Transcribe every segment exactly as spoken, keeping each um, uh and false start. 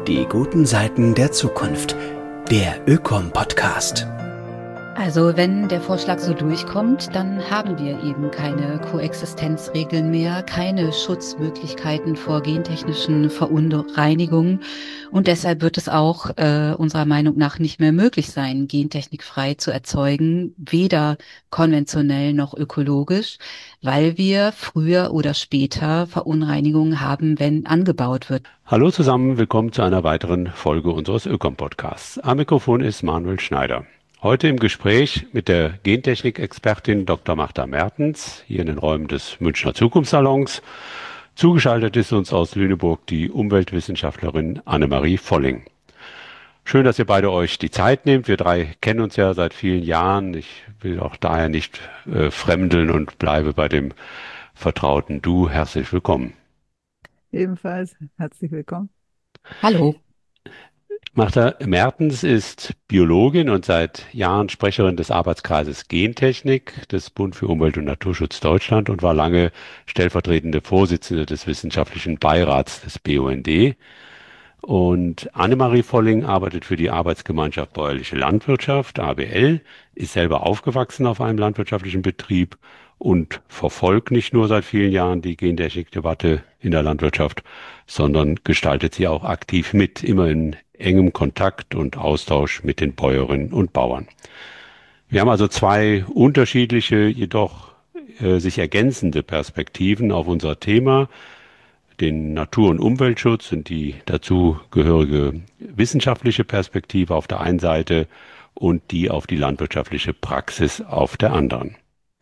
Die guten Seiten der Zukunft. Der Ökom-Podcast. Also wenn der Vorschlag so durchkommt, dann haben wir eben keine Koexistenzregeln mehr, keine Schutzmöglichkeiten vor gentechnischen Verunreinigungen. Und deshalb wird es auch äh, unserer Meinung nach nicht mehr möglich sein, gentechnikfrei zu erzeugen, weder konventionell noch ökologisch, weil wir früher oder später Verunreinigungen haben, wenn angebaut wird. Hallo zusammen, willkommen zu einer weiteren Folge unseres Ökom-Podcasts. Am Mikrofon ist Manuel Schneider. Heute im Gespräch mit der Gentechnik-Expertin Doktor Martha Mertens, hier in den Räumen des Münchner Zukunftssalons. Zugeschaltet ist uns aus Lüneburg die Umweltwissenschaftlerin Annemarie Volling. Schön, dass ihr beide euch die Zeit nehmt. Wir drei kennen uns ja seit vielen Jahren. Ich will auch daher nicht äh, fremdeln und bleibe bei dem vertrauten Du. Herzlich willkommen. Ebenfalls herzlich willkommen. Hallo. Martha Mertens ist Biologin und seit Jahren Sprecherin des Arbeitskreises Gentechnik des Bund für Umwelt und Naturschutz Deutschland und war lange stellvertretende Vorsitzende des wissenschaftlichen Beirats des B U N D. Und Annemarie Volling arbeitet für die Arbeitsgemeinschaft Bäuerliche Landwirtschaft, A B L, ist selber aufgewachsen auf einem landwirtschaftlichen Betrieb und verfolgt nicht nur seit vielen Jahren die Gentechnik-Debatte in der Landwirtschaft, sondern gestaltet sie auch aktiv mit, immer in engem Kontakt und Austausch mit den Bäuerinnen und Bauern. Wir haben also zwei unterschiedliche, jedoch äh, sich ergänzende Perspektiven auf unser Thema, den Natur- und Umweltschutz und die dazugehörige wissenschaftliche Perspektive auf der einen Seite und die auf die landwirtschaftliche Praxis auf der anderen.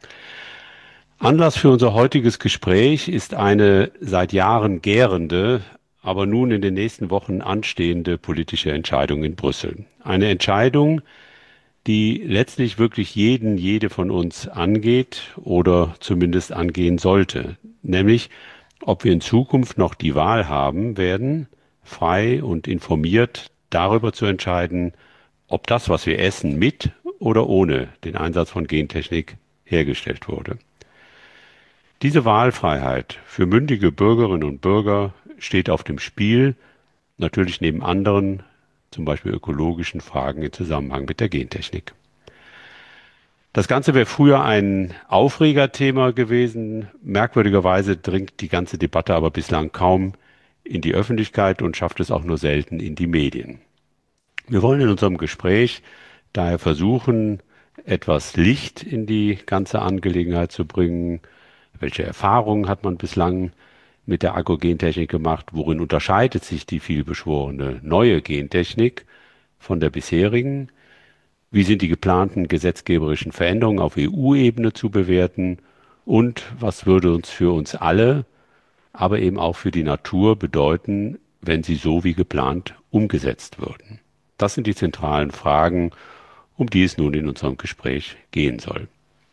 Anlass für unser heutiges Gespräch ist eine seit Jahren gärende, aber nun in den nächsten Wochen anstehende politische Entscheidung in Brüssel. Eine Entscheidung, die letztlich wirklich jeden, jede von uns angeht oder zumindest angehen sollte, nämlich ob wir in Zukunft noch die Wahl haben werden, frei und informiert darüber zu entscheiden, ob das, was wir essen, mit oder ohne den Einsatz von Gentechnik hergestellt wurde. Diese Wahlfreiheit für mündige Bürgerinnen und Bürger steht auf dem Spiel, natürlich neben anderen, zum Beispiel ökologischen Fragen im Zusammenhang mit der Gentechnik. Das Ganze wäre früher ein Aufregerthema gewesen. Merkwürdigerweise dringt die ganze Debatte aber bislang kaum in die Öffentlichkeit und schafft es auch nur selten in die Medien. Wir wollen in unserem Gespräch daher versuchen, etwas Licht in die ganze Angelegenheit zu bringen. Welche Erfahrungen hat man bislang mit der Agrogentechnik gemacht? Worin unterscheidet sich die vielbeschworene neue Gentechnik von der bisherigen? Wie sind die geplanten gesetzgeberischen Veränderungen auf E U-Ebene zu bewerten? Und was würde uns für uns alle, aber eben auch für die Natur bedeuten, wenn sie so wie geplant umgesetzt würden? Das sind die zentralen Fragen, um die es nun in unserem Gespräch gehen soll.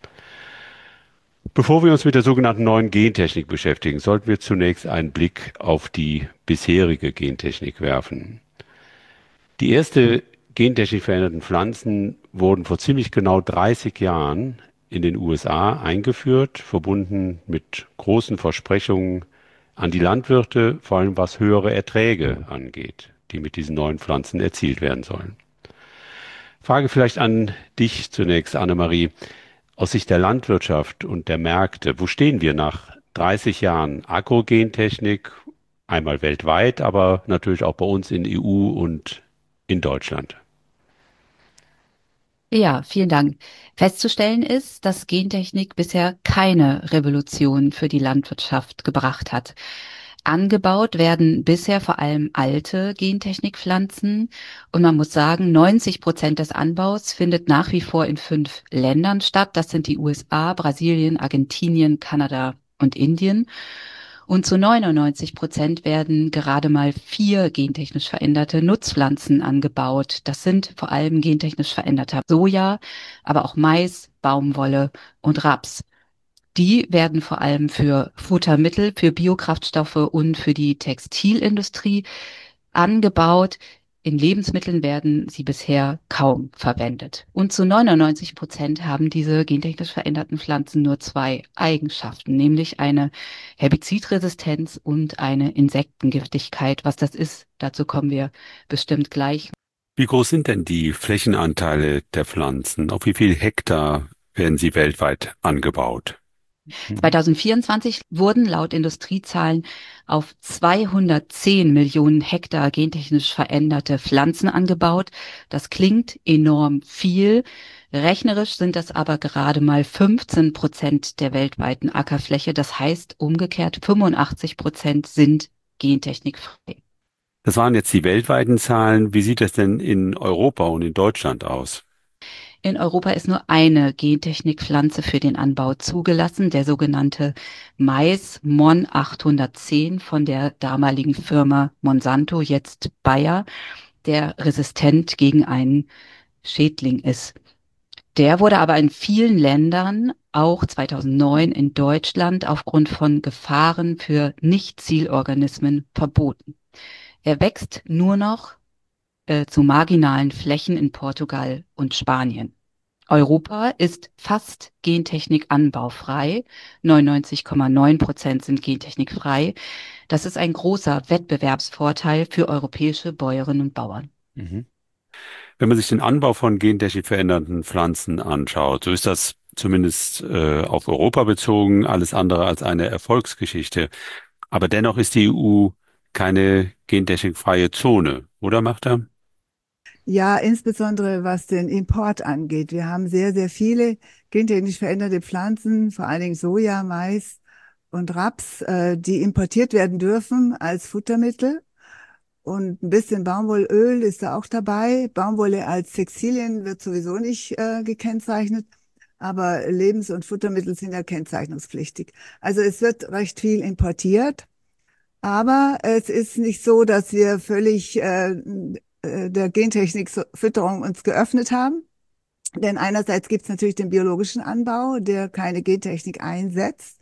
Bevor wir uns mit der sogenannten neuen Gentechnik beschäftigen, sollten wir zunächst einen Blick auf die bisherige Gentechnik werfen. Die erste gentechnisch veränderten Pflanzen wurden vor ziemlich genau dreißig Jahren in den U S A eingeführt, verbunden mit großen Versprechungen an die Landwirte, vor allem was höhere Erträge angeht, die mit diesen neuen Pflanzen erzielt werden sollen. Frage vielleicht an dich zunächst, Annemarie. Aus Sicht der Landwirtschaft und der Märkte, wo stehen wir nach dreißig Jahren Agrogentechnik, einmal weltweit, aber natürlich auch bei uns in E U und in Deutschland? Ja, vielen Dank. Festzustellen ist, dass Gentechnik bisher keine Revolution für die Landwirtschaft gebracht hat. Angebaut werden bisher vor allem alte Gentechnikpflanzen und man muss sagen, neunzig Prozent des Anbaus findet nach wie vor in fünf Ländern statt. Das sind die U S A, Brasilien, Argentinien, Kanada und Indien. Und zu neunundneunzig Prozent werden gerade mal vier gentechnisch veränderte Nutzpflanzen angebaut. Das sind vor allem gentechnisch veränderter Soja, aber auch Mais, Baumwolle und Raps. Die werden vor allem für Futtermittel, für Biokraftstoffe und für die Textilindustrie angebaut. In Lebensmitteln werden sie bisher kaum verwendet. Und zu neunundneunzig Prozent haben diese gentechnisch veränderten Pflanzen nur zwei Eigenschaften, nämlich eine Herbizidresistenz und eine Insektengiftigkeit. Was das ist, dazu kommen wir bestimmt gleich. Wie groß sind denn die Flächenanteile der Pflanzen? Auf wie viel Hektar werden sie weltweit angebaut? zwanzig vierundzwanzig wurden laut Industriezahlen auf zweihundertzehn Millionen Hektar gentechnisch veränderte Pflanzen angebaut. Das klingt enorm viel. Rechnerisch sind das aber gerade mal fünfzehn Prozent der weltweiten Ackerfläche. Das heißt, umgekehrt fünfundachtzig Prozent sind gentechnikfrei. Das waren jetzt die weltweiten Zahlen. Wie sieht das denn in Europa und in Deutschland aus? In Europa ist nur eine Gentechnikpflanze für den Anbau zugelassen, der sogenannte Mais Mon achthundertzehn von der damaligen Firma Monsanto, jetzt Bayer, der resistent gegen einen Schädling ist. Der wurde aber in vielen Ländern, auch zweitausendneun in Deutschland, aufgrund von Gefahren für Nicht-Zielorganismen verboten. Er wächst nur noch äh, zu marginalen Flächen in Portugal und Spanien. Europa ist fast Gentechnik anbaufrei. neunundneunzig Komma neun Prozent sind gentechnikfrei. Das ist ein großer Wettbewerbsvorteil für europäische Bäuerinnen und Bauern. Mhm. Wenn man sich den Anbau von gentechnisch veränderten Pflanzen anschaut, so ist das zumindest äh, auf Europa bezogen alles andere als eine Erfolgsgeschichte. Aber dennoch ist die E U keine gentechnikfreie Zone, oder Martha? Ja, insbesondere was den Import angeht. Wir haben sehr, sehr viele gentechnisch veränderte Pflanzen, vor allen Dingen Soja, Mais und Raps, äh, die importiert werden dürfen als Futtermittel. Und ein bisschen Baumwollöl ist da auch dabei. Baumwolle als Textilien wird sowieso nicht äh, gekennzeichnet, aber Lebens- und Futtermittel sind ja kennzeichnungspflichtig. Also es wird recht viel importiert, aber es ist nicht so, dass wir völlig äh, der Gentechnikfütterung uns geöffnet haben. Denn einerseits gibt es natürlich den biologischen Anbau, der keine Gentechnik einsetzt.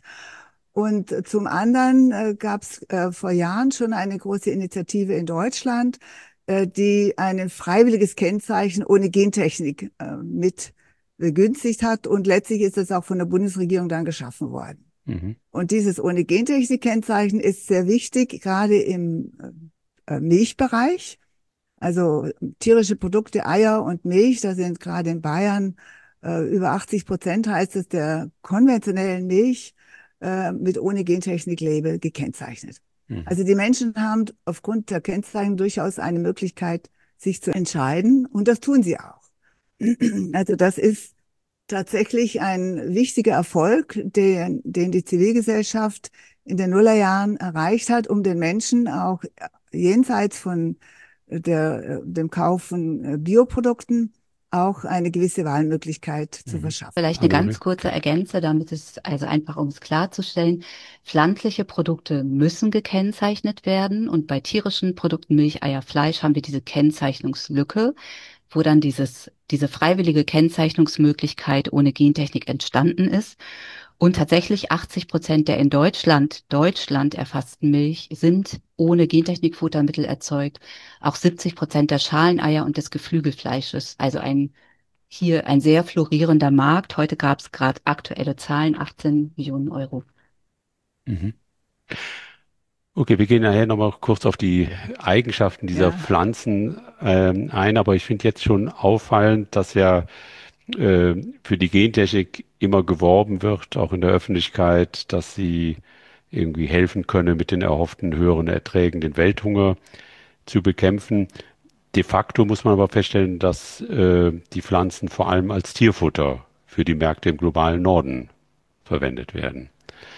Und zum anderen äh, gab es äh, vor Jahren schon eine große Initiative in Deutschland, äh, die ein freiwilliges Kennzeichen ohne Gentechnik äh, mit begünstigt hat. Und letztlich ist es auch von der Bundesregierung dann geschaffen worden. Mhm. Und dieses ohne Gentechnik-Kennzeichen ist sehr wichtig, gerade im äh, Milchbereich. Also tierische Produkte, Eier und Milch, da sind gerade in Bayern äh, über achtzig Prozent, heißt es, der konventionellen Milch äh, mit ohne Gentechnik-Label gekennzeichnet. Mhm. Also die Menschen haben aufgrund der Kennzeichnung durchaus eine Möglichkeit, sich zu entscheiden, und das tun sie auch. Also das ist tatsächlich ein wichtiger Erfolg, den, den die Zivilgesellschaft in den Nullerjahren erreicht hat, um den Menschen auch jenseits von der, dem Kauf von Bioprodukten auch eine gewisse Wahlmöglichkeit zu verschaffen. Vielleicht eine ganz kurze Ergänze, damit es, also einfach um es klarzustellen, pflanzliche Produkte müssen gekennzeichnet werden, und bei tierischen Produkten, Milch, Eier, Fleisch, haben wir diese Kennzeichnungslücke, wo dann dieses, diese freiwillige Kennzeichnungsmöglichkeit ohne Gentechnik entstanden ist. Und tatsächlich achtzig Prozent der in Deutschland, Deutschland erfassten Milch sind ohne Gentechnikfuttermittel erzeugt. Auch siebzig Prozent der Schaleneier und des Geflügelfleisches. Also ein, hier ein sehr florierender Markt. Heute gab es gerade aktuelle Zahlen, achtzehn Millionen Euro. Mhm. Okay, wir gehen nachher nochmal kurz auf die Eigenschaften dieser ja. Pflanzen ähm, ein, aber ich finde jetzt schon auffallend, dass ja äh, für die Gentechnik immer geworben wird, auch in der Öffentlichkeit, dass sie irgendwie helfen könne, mit den erhofften höheren Erträgen den Welthunger zu bekämpfen. De facto muss man aber feststellen, dass äh, die Pflanzen vor allem als Tierfutter für die Märkte im globalen Norden verwendet werden.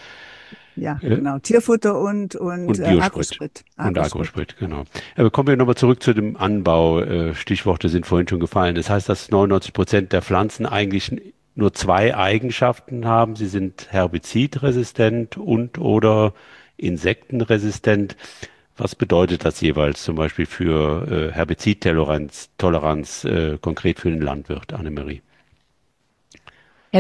Ja, genau. Tierfutter und, und, und äh, Agrosprit. Und Agrosprit, genau. Aber kommen wir nochmal zurück zu dem Anbau. Äh, Stichworte sind vorhin schon gefallen. Das heißt, dass neunundneunzig Prozent der Pflanzen eigentlich nur zwei Eigenschaften haben. Sie sind herbizidresistent und oder insektenresistent. Was bedeutet das jeweils zum Beispiel für äh, Herbizidtoleranz Toleranz, äh, konkret für den Landwirt, Annemarie?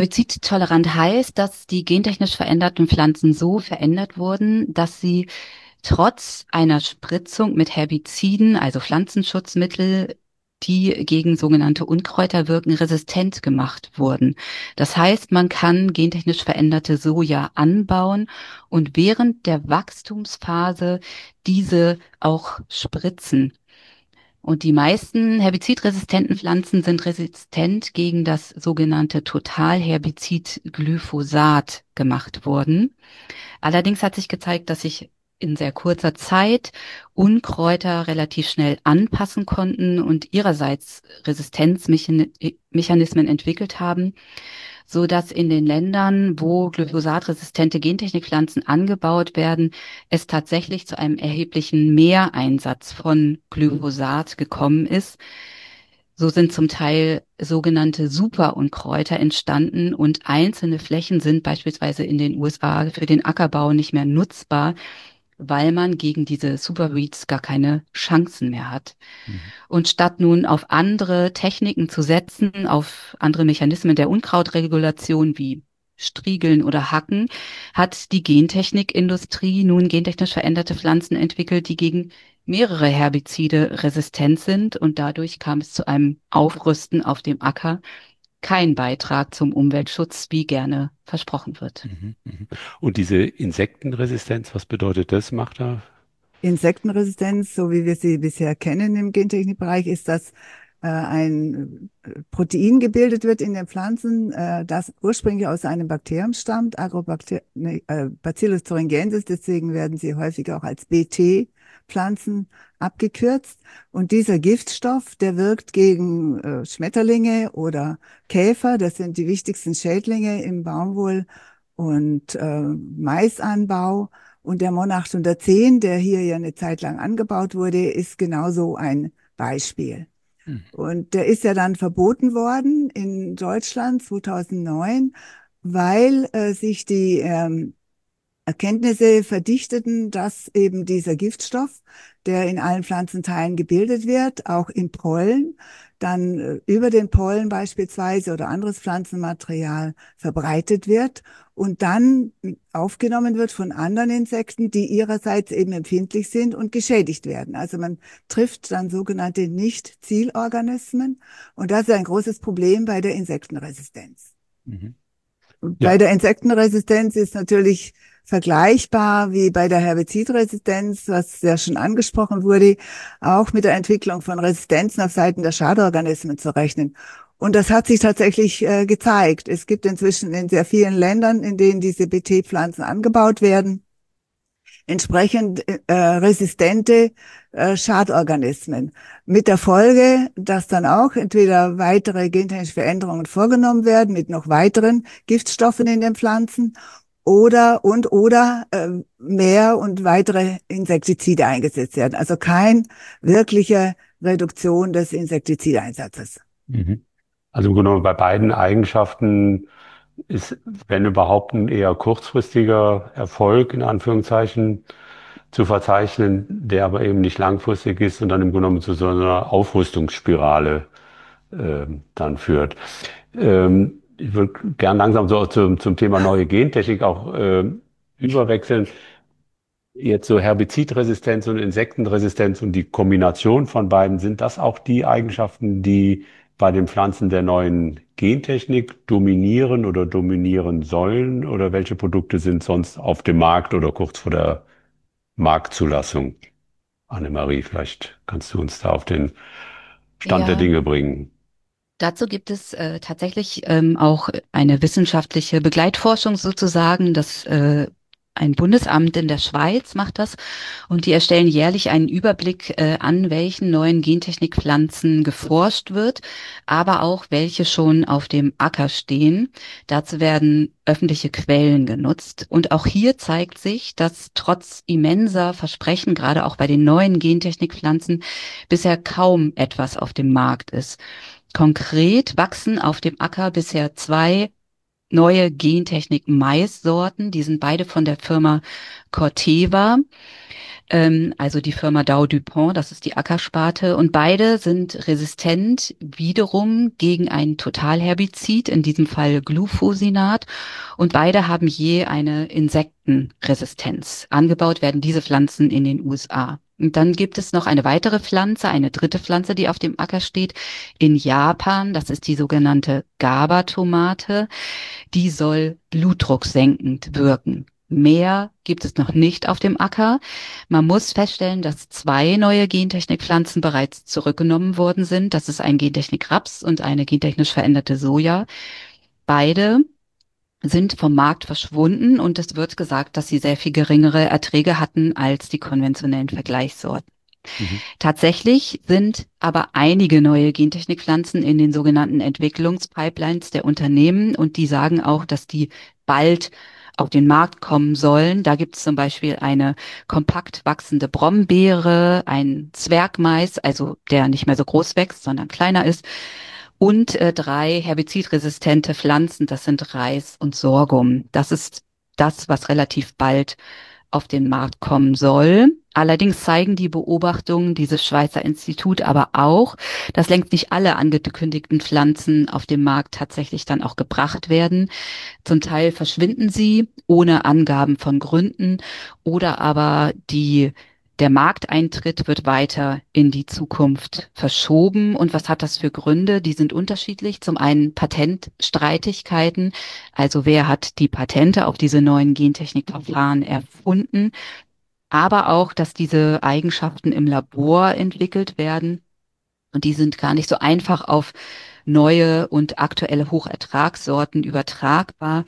Herbizidtolerant heißt, dass die gentechnisch veränderten Pflanzen so verändert wurden, dass sie trotz einer Spritzung mit Herbiziden, also Pflanzenschutzmittel, die gegen sogenannte Unkräuter wirken, resistent gemacht wurden. Das heißt, man kann gentechnisch veränderte Soja anbauen und während der Wachstumsphase diese auch spritzen. Und die meisten herbizidresistenten Pflanzen sind resistent gegen das sogenannte Totalherbizid Glyphosat gemacht worden. Allerdings hat sich gezeigt, dass sich in sehr kurzer Zeit Unkräuter relativ schnell anpassen konnten und ihrerseits Resistenzmechanismen entwickelt haben, so dass in den Ländern, wo glyphosatresistente Gentechnikpflanzen angebaut werden, es tatsächlich zu einem erheblichen Mehreinsatz von Glyphosat gekommen ist. So sind zum Teil sogenannte Superunkräuter entstanden und einzelne Flächen sind beispielsweise in den U S A für den Ackerbau nicht mehr nutzbar, weil man gegen diese Superweeds gar keine Chancen mehr hat. Mhm. Und statt nun auf andere Techniken zu setzen, auf andere Mechanismen der Unkrautregulation wie Striegeln oder Hacken, hat die Gentechnikindustrie nun gentechnisch veränderte Pflanzen entwickelt, die gegen mehrere Herbizide resistent sind und dadurch kam es zu einem Aufrüsten auf dem Acker. Kein Beitrag zum Umweltschutz, wie gerne versprochen wird. Und diese Insektenresistenz, was bedeutet das, Magda? Insektenresistenz, so wie wir sie bisher kennen im Gentechnikbereich, ist, dass äh, ein Protein gebildet wird in den Pflanzen, äh, das ursprünglich aus einem Bakterium stammt, Agrobacter ne, äh, Bacillus thuringiensis, deswegen werden sie häufig auch als B T-Pflanzen abgekürzt. Und dieser Giftstoff, der wirkt gegen äh, Schmetterlinge oder Käfer, das sind die wichtigsten Schädlinge im Baumwoll- und äh, Maisanbau. Und der Mon achthundertzehn, der hier ja eine Zeit lang angebaut wurde, ist genauso ein Beispiel. Hm. Und der ist ja dann verboten worden in Deutschland zweitausendneun, weil äh, sich die ähm, Erkenntnisse verdichteten, dass eben dieser Giftstoff, der in allen Pflanzenteilen gebildet wird, auch im Pollen, dann äh, über den Pollen beispielsweise oder anderes Pflanzenmaterial verbreitet wird und dann aufgenommen wird von anderen Insekten, die ihrerseits eben empfindlich sind und geschädigt werden. Also man trifft dann sogenannte Nicht-Zielorganismen und das ist ein großes Problem bei der Insektenresistenz. Mhm. Und ja. Bei der Insektenresistenz ist natürlich vergleichbar wie bei der Herbizidresistenz, was ja schon angesprochen wurde, auch mit der Entwicklung von Resistenzen auf Seiten der Schadorganismen zu rechnen. Und das hat sich tatsächlich äh, gezeigt. Es gibt inzwischen in sehr vielen Ländern, in denen diese B T-Pflanzen angebaut werden, entsprechend äh, resistente äh, Schadorganismen. Mit der Folge, dass dann auch entweder weitere gentechnische Veränderungen vorgenommen werden mit noch weiteren Giftstoffen in den Pflanzen oder und oder äh, mehr und weitere Insektizide eingesetzt werden. Also keine wirkliche Reduktion des Insektizideinsatzes. Mhm. Also im Grunde genommen bei beiden Eigenschaften ist, wenn überhaupt, ein eher kurzfristiger Erfolg in Anführungszeichen zu verzeichnen, der aber eben nicht langfristig ist und dann im Grunde genommen zu so einer Aufrüstungsspirale äh, dann führt. Ähm, ich würde gern langsam so zum, zum Thema neue Gentechnik auch äh, überwechseln. Jetzt so Herbizidresistenz und Insektenresistenz und die Kombination von beiden, sind das auch die Eigenschaften, die bei den Pflanzen der neuen Gentechnik dominieren oder dominieren sollen? Oder welche Produkte sind sonst auf dem Markt oder kurz vor der Marktzulassung? Annemarie, vielleicht kannst du uns da auf den Stand ja. der Dinge bringen. Dazu gibt es äh, tatsächlich ähm, auch eine wissenschaftliche Begleitforschung sozusagen, das äh, ein Bundesamt in der Schweiz macht das und die erstellen jährlich einen Überblick äh, an welchen neuen Gentechnikpflanzen geforscht wird, aber auch welche schon auf dem Acker stehen. Dazu werden öffentliche Quellen genutzt und auch hier zeigt sich, dass trotz immenser Versprechen, gerade auch bei den neuen Gentechnikpflanzen, bisher kaum etwas auf dem Markt ist. Konkret wachsen auf dem Acker bisher zwei neue Gentechnik-Mais-Sorten. Die sind beide von der Firma Corteva. ähm, also die Firma Dow DuPont, das ist die Ackersparte. Und beide sind resistent wiederum gegen ein Totalherbizid, in diesem Fall Glufosinat. Und beide haben je eine Insektenresistenz. Angebaut werden diese Pflanzen in den U S A. Und dann gibt es noch eine weitere Pflanze, eine dritte Pflanze, die auf dem Acker steht, in Japan. Das ist die sogenannte GABA-Tomate. Die soll blutdrucksenkend wirken. Mehr gibt es noch nicht auf dem Acker. Man muss feststellen, dass zwei neue Gentechnikpflanzen bereits zurückgenommen worden sind. Das ist ein Gentechnik Raps und eine gentechnisch veränderte Soja. Beide sind vom Markt verschwunden und es wird gesagt, dass sie sehr viel geringere Erträge hatten als die konventionellen Vergleichssorten. Mhm. Tatsächlich sind aber einige neue Gentechnikpflanzen in den sogenannten Entwicklungspipelines der Unternehmen und die sagen auch, dass die bald auf den Markt kommen sollen. Da gibt es zum Beispiel eine kompakt wachsende Brombeere, ein Zwergmais, also der nicht mehr so groß wächst, sondern kleiner ist, und äh, drei herbizidresistente Pflanzen, das sind Reis und Sorghum. Das ist das, was relativ bald auf den Markt kommen soll. Allerdings zeigen die Beobachtungen dieses Schweizer Institut aber auch, dass längst nicht alle angekündigten Pflanzen auf dem Markt tatsächlich dann auch gebracht werden. Zum Teil verschwinden sie ohne Angaben von Gründen oder aber die der Markteintritt wird weiter in die Zukunft verschoben. Und was hat das für Gründe? Die sind unterschiedlich. Zum einen Patentstreitigkeiten. Also wer hat die Patente auf diese neuen Gentechnikverfahren erfunden? Aber auch, dass diese Eigenschaften im Labor entwickelt werden. Und die sind gar nicht so einfach auf neue und aktuelle Hochertragssorten übertragbar.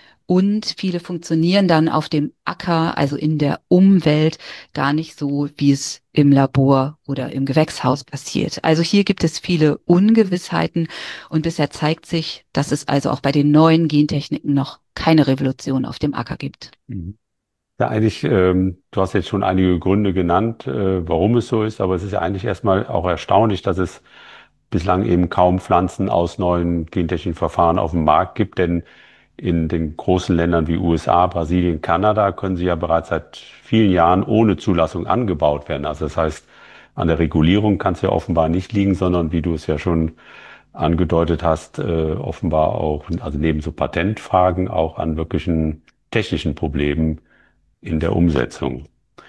Und viele funktionieren dann auf dem Acker, also in der Umwelt, gar nicht so, wie es im Labor oder im Gewächshaus passiert. Also hier gibt es viele Ungewissheiten und bisher zeigt sich, dass es also auch bei den neuen Gentechniken noch keine Revolution auf dem Acker gibt. Mhm. Ja, eigentlich, ähm, du hast jetzt schon einige Gründe genannt, äh, warum es so ist, aber es ist ja eigentlich erstmal auch erstaunlich, dass es bislang eben kaum Pflanzen aus neuen gentechnischen Verfahren auf dem Markt gibt, denn in den großen Ländern wie U S A, Brasilien, Kanada können sie ja bereits seit vielen Jahren ohne Zulassung angebaut werden. Also das heißt, an der Regulierung kann es ja offenbar nicht liegen, sondern wie du es ja schon angedeutet hast, äh, offenbar auch, also neben so Patentfragen auch an wirklichen technischen Problemen in der Umsetzung.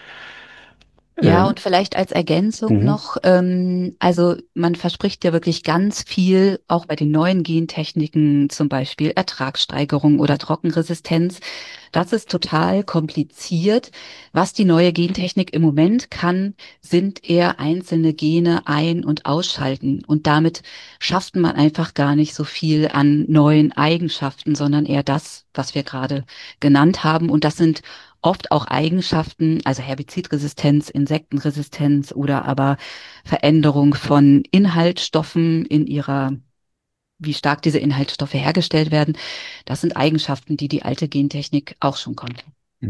Ja, Ähm, und vielleicht als Ergänzung mhm. noch, ähm, also man verspricht ja wirklich ganz viel, auch bei den neuen Gentechniken, zum Beispiel Ertragssteigerung oder Trockenresistenz. Das ist total kompliziert. Was die neue Gentechnik im Moment kann, sind eher einzelne Gene ein- und ausschalten. Und damit schafft man einfach gar nicht so viel an neuen Eigenschaften, sondern eher das, was wir gerade genannt haben. Und das sind oft auch Eigenschaften, also Herbizidresistenz, Insektenresistenz oder aber Veränderung von Inhaltsstoffen in ihrer, wie stark diese Inhaltsstoffe hergestellt werden. Das sind Eigenschaften, die die alte Gentechnik auch schon konnte.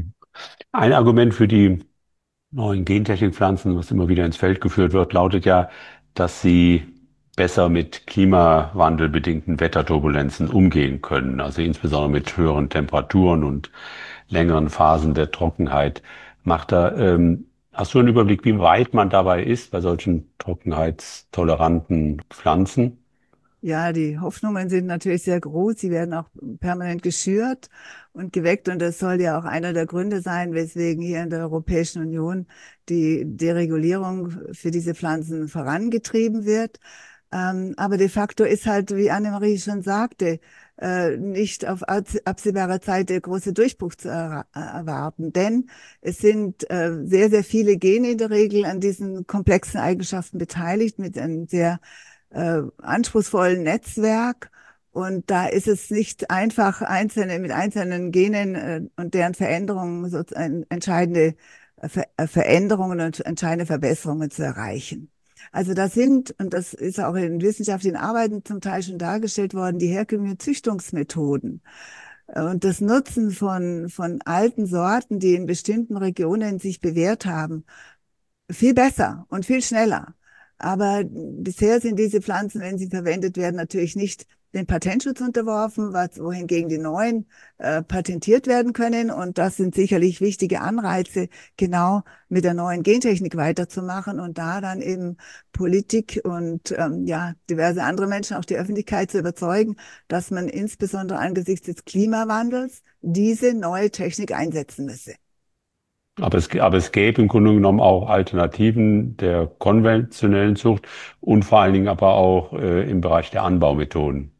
Ein Argument für die neuen Gentechnikpflanzen, was immer wieder ins Feld geführt wird, lautet ja, dass sie besser mit klimawandelbedingten Wetterturbulenzen umgehen können, also insbesondere mit höheren Temperaturen und längeren Phasen der Trockenheit. Macht da, ähm, hast du einen Überblick, wie weit man dabei ist bei solchen trockenheitstoleranten Pflanzen? Ja, die Hoffnungen sind natürlich sehr groß. Sie werden auch permanent geschürt und geweckt. Und das soll ja auch einer der Gründe sein, weswegen hier in der Europäischen Union die Deregulierung für diese Pflanzen vorangetrieben wird. Ähm, aber de facto ist halt, wie Annemarie schon sagte, äh, nicht auf absehbare Zeit der große Durchbruch zu er erwarten. Denn es sind äh, sehr, sehr viele Gene in der Regel an diesen komplexen Eigenschaften beteiligt mit einem sehr äh, anspruchsvollen Netzwerk. Und da ist es nicht einfach, einzelne mit einzelnen Genen äh, und deren Veränderungen, so ein, entscheidende Ver Veränderungen und entscheidende Verbesserungen zu erreichen. Also das sind, und das ist auch in wissenschaftlichen Arbeiten zum Teil schon dargestellt worden, die herkömmlichen Züchtungsmethoden und das Nutzen von, von alten Sorten, die in bestimmten Regionen sich bewährt haben, viel besser und viel schneller. Aber bisher sind diese Pflanzen, wenn sie verwendet werden, natürlich nicht den Patentschutz unterworfen, was, wohingegen die neuen äh, patentiert werden können. Und das sind sicherlich wichtige Anreize, genau mit der neuen Gentechnik weiterzumachen und da dann eben Politik und ähm, ja diverse andere Menschen, auch die Öffentlichkeit zu überzeugen, dass man insbesondere angesichts des Klimawandels diese neue Technik einsetzen müsse. Aber es, aber es gäbe im Grunde genommen auch Alternativen der konventionellen Zucht und vor allen Dingen aber auch äh, im Bereich der Anbaumethoden.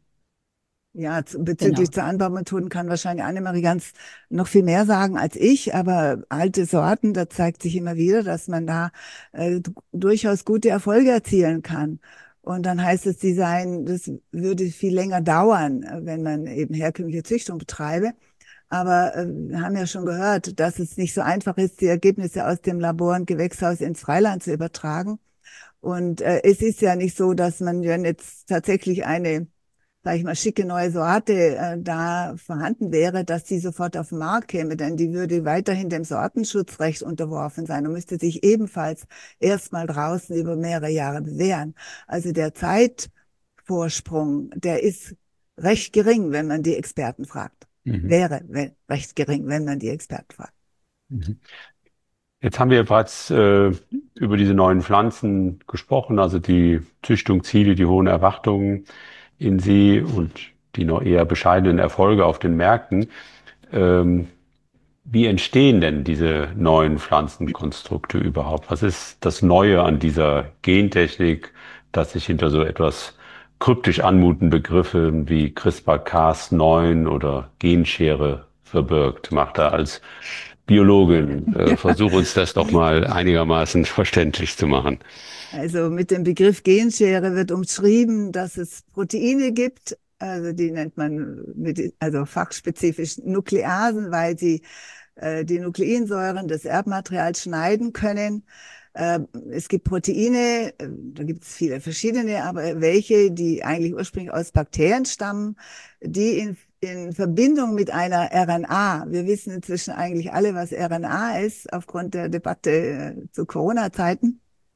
Ja, zu, bezüglich Genau. zur Anbaumethoden kann wahrscheinlich Annemarie ganz noch viel mehr sagen als ich, aber alte Sorten, da zeigt sich immer wieder, dass man da äh, durchaus gute Erfolge erzielen kann. Und dann heißt es, die seien, das würde viel länger dauern, äh, wenn man eben herkömmliche Züchtung betreibe. Aber äh, wir haben ja schon gehört, dass es nicht so einfach ist, die Ergebnisse aus dem Labor und Gewächshaus ins Freiland zu übertragen. Und äh, es ist ja nicht so, dass man, wenn jetzt tatsächlich eine, sag ich mal, schicke neue Sorte äh, da vorhanden wäre, dass die sofort auf den Markt käme, denn die würde weiterhin dem Sortenschutzrecht unterworfen sein und müsste sich ebenfalls erstmal draußen über mehrere Jahre bewähren. Also der Zeitvorsprung, der ist recht gering, wenn man die Experten fragt. Mhm. Wäre we- recht gering, wenn man die Experten fragt. Mhm. Jetzt haben wir bereits äh, über diese neuen Pflanzen gesprochen, also die Züchtung, Ziele, die hohen Erwartungen in sie und die noch eher bescheidenen Erfolge auf den Märkten. Ähm, wie entstehen denn diese neuen Pflanzenkonstrukte überhaupt? Was ist das Neue an dieser Gentechnik, das sich hinter so etwas kryptisch anmutenden Begriffen wie CRISPR Cas neun oder Genschere verbirgt? Macht er als Biologin, äh, versuch uns das doch mal einigermaßen verständlich zu machen. Also mit dem Begriff Genschere wird umschrieben, dass es Proteine gibt, also die nennt man mit, also fachspezifisch Nukleasen, weil sie äh, die Nukleinsäuren des Erbmaterials schneiden können. Äh, es gibt Proteine, äh, da gibt es viele verschiedene, aber welche, die eigentlich ursprünglich aus Bakterien stammen, die in, in Verbindung mit einer R N A, wir wissen inzwischen eigentlich alle, was R N A ist, aufgrund der Debatte äh, zu Corona-Zeiten,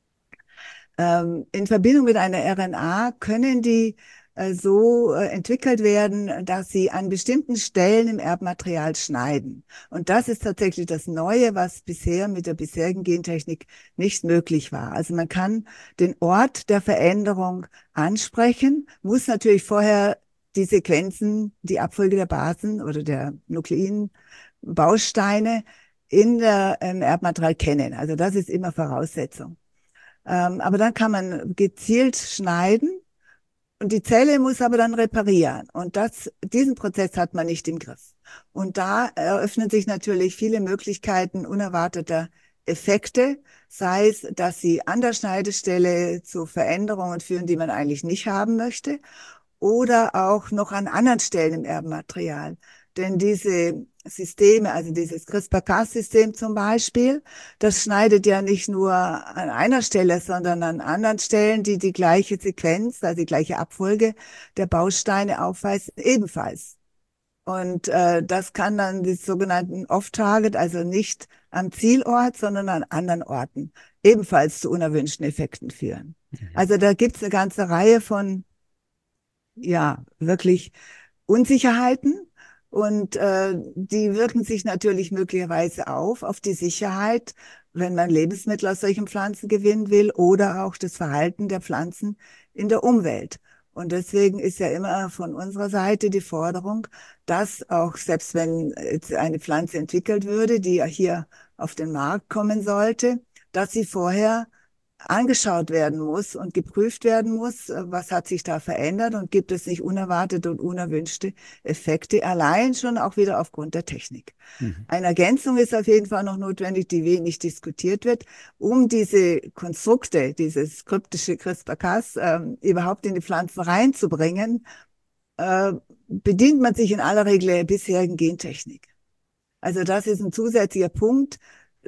ähm, in Verbindung mit einer R N A können die äh, so äh, entwickelt werden, dass sie an bestimmten Stellen im Erbmaterial schneiden. Und das ist tatsächlich das Neue, was bisher mit der bisherigen Gentechnik nicht möglich war. Also man kann den Ort der Veränderung ansprechen, muss natürlich vorher die Sequenzen, die Abfolge der Basen oder der Nukleinbausteine in der, im Erbmaterial kennen. Also das ist immer Voraussetzung. Ähm, aber dann kann man gezielt schneiden und die Zelle muss aber dann reparieren. Und das, diesen Prozess hat man nicht im Griff. Und da eröffnen sich natürlich viele Möglichkeiten unerwarteter Effekte, sei es, dass sie an der Schneidestelle zu Veränderungen führen, die man eigentlich nicht haben möchte, oder auch noch an anderen Stellen im Erbmaterial. Denn diese Systeme, also dieses CRISPR-Cas-System zum Beispiel, das schneidet ja nicht nur an einer Stelle, sondern an anderen Stellen, die die gleiche Sequenz, also die gleiche Abfolge der Bausteine aufweisen, ebenfalls. Und äh, das kann dann die sogenannten Off-Target, also nicht am Zielort, sondern an anderen Orten, ebenfalls zu unerwünschten Effekten führen. Also da gibt es eine ganze Reihe von, ja, wirklich Unsicherheiten. Und äh, die wirken sich natürlich möglicherweise auf, auf die Sicherheit, wenn man Lebensmittel aus solchen Pflanzen gewinnen will oder auch das Verhalten der Pflanzen in der Umwelt. Und deswegen ist ja immer von unserer Seite die Forderung, dass auch selbst wenn jetzt eine Pflanze entwickelt würde, die ja hier auf den Markt kommen sollte, dass sie vorher angeschaut werden muss und geprüft werden muss, was hat sich da verändert und gibt es nicht unerwartete und unerwünschte Effekte, allein schon auch wieder aufgrund der Technik. Mhm. Eine Ergänzung ist auf jeden Fall noch notwendig, die wenig diskutiert wird, um diese Konstrukte, dieses kryptische CRISPR-Cas äh, überhaupt in die Pflanzen reinzubringen, äh, bedient man sich in aller Regel der bisherigen Gentechnik. Also das ist ein zusätzlicher Punkt,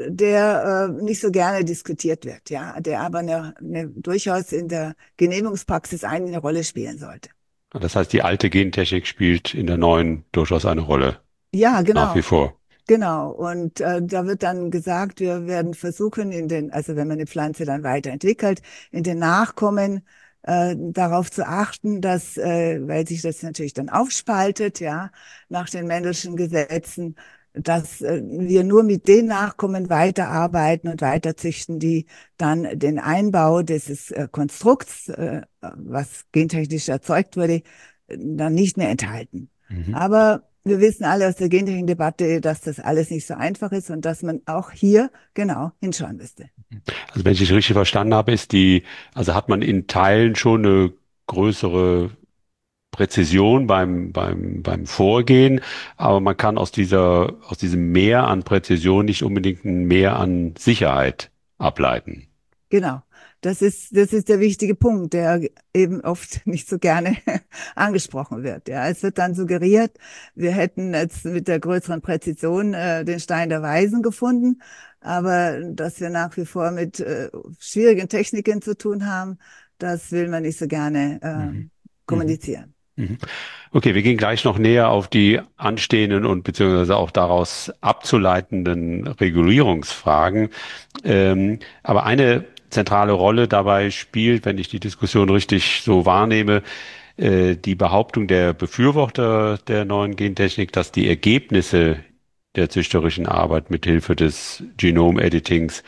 der äh, nicht so gerne diskutiert wird, ja, der aber eine, eine, durchaus in der Genehmigungspraxis eine Rolle spielen sollte. Das heißt, die alte Gentechnik spielt in der neuen durchaus eine Rolle, Ja, nach wie genau. vor. Genau. Und äh, da wird dann gesagt, wir werden versuchen, in den, also wenn man eine Pflanze dann weiterentwickelt, in den Nachkommen äh, darauf zu achten, dass, äh, weil sich das natürlich dann aufspaltet, ja, nach den Mendelschen Gesetzen, dass äh, wir nur mit den Nachkommen weiterarbeiten und weiterzüchten, die dann den Einbau dieses äh, Konstrukts, äh, was gentechnisch erzeugt wurde, dann nicht mehr enthalten. Mhm. Aber wir wissen alle aus der Gentechnik-Debatte, dass das alles nicht so einfach ist und dass man auch hier genau hinschauen müsste. Also wenn ich es richtig verstanden habe, ist die, also hat man in Teilen schon eine größere Präzision beim, beim, beim Vorgehen, aber man kann aus dieser, aus diesem Mehr an Präzision nicht unbedingt ein Mehr an Sicherheit ableiten. Genau. Das ist, das ist der wichtige Punkt, der eben oft nicht so gerne angesprochen wird. Ja, es wird dann suggeriert, wir hätten jetzt mit der größeren Präzision äh, den Stein der Weisen gefunden, aber dass wir nach wie vor mit äh, schwierigen Techniken zu tun haben, das will man nicht so gerne äh, Mhm. kommunizieren. Mhm. Okay, wir gehen gleich noch näher auf die anstehenden und beziehungsweise auch daraus abzuleitenden Regulierungsfragen. Ähm, aber eine zentrale Rolle dabei spielt, wenn ich die Diskussion richtig so wahrnehme, äh, die Behauptung der Befürworter der neuen Gentechnik, dass die Ergebnisse der züchterischen Arbeit mithilfe des Genom-Editings